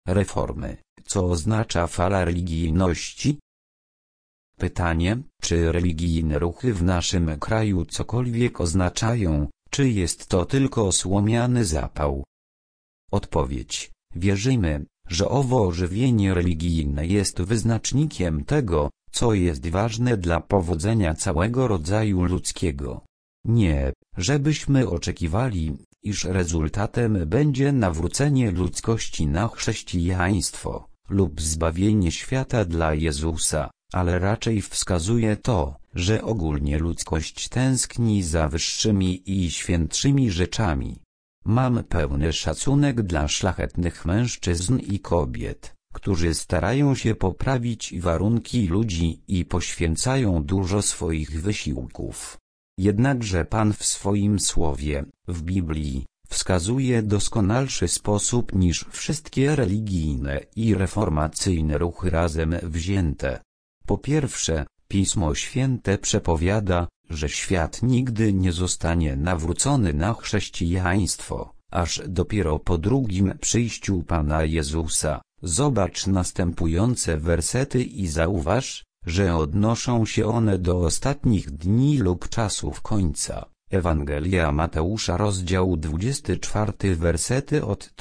reformy, co oznacza fala religijności? Pytanie, czy religijne ruchy w naszym kraju cokolwiek oznaczają, czy jest to tylko słomiany zapał? Odpowiedź: wierzymy, że owo ożywienie religijne jest wyznacznikiem tego, co jest ważne dla powodzenia całego rodzaju ludzkiego. Nie, żebyśmy oczekiwali, iż rezultatem będzie nawrócenie ludzkości na chrześcijaństwo, lub zbawienie świata dla Jezusa, ale raczej wskazuje to, że ogólnie ludzkość tęskni za wyższymi i świętszymi rzeczami. Mam pełny szacunek dla szlachetnych mężczyzn i kobiet, którzy starają się poprawić warunki ludzi i poświęcają dużo swoich wysiłków. Jednakże Pan w swoim słowie, w Biblii, wskazuje doskonalszy sposób niż wszystkie religijne i reformacyjne ruchy razem wzięte. Po pierwsze, Pismo Święte przepowiada, że świat nigdy nie zostanie nawrócony na chrześcijaństwo, aż dopiero po drugim przyjściu Pana Jezusa. Zobacz następujące wersety i zauważ, że odnoszą się one do ostatnich dni lub czasów końca. Ewangelia Mateusza rozdział 24 wersety od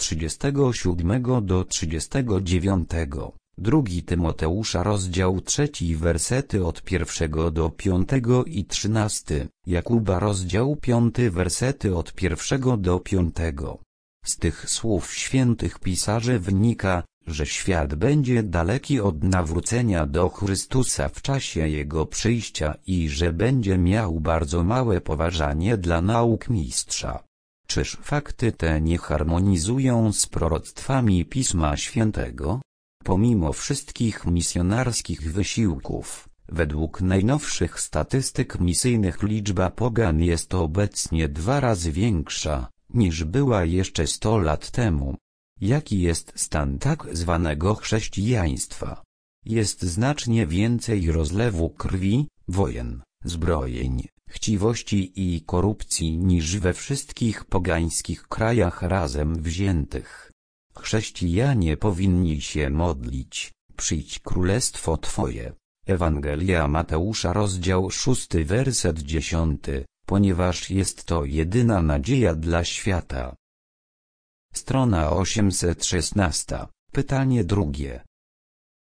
37 do 39. 2 Tymoteusza rozdział 3 wersety od 1 do 5 i 13, Jakuba rozdział 5 wersety od 1 do 5. Z tych słów świętych pisarzy wynika, że świat będzie daleki od nawrócenia do Chrystusa w czasie Jego przyjścia i że będzie miał bardzo małe poważanie dla nauk mistrza. Czyż fakty te nie harmonizują z proroctwami Pisma Świętego? Pomimo wszystkich misjonarskich wysiłków, według najnowszych statystyk misyjnych liczba pogan jest obecnie 2 razy większa, niż była jeszcze 100 lat temu. Jaki jest stan tak zwanego chrześcijaństwa? Jest znacznie więcej rozlewu krwi, wojen, zbrojeń, chciwości i korupcji niż we wszystkich pogańskich krajach razem wziętych. Chrześcijanie powinni się modlić: przyjdź królestwo Twoje. Ewangelia Mateusza rozdział 6 werset 10, ponieważ jest to jedyna nadzieja dla świata. Strona 816. Pytanie drugie.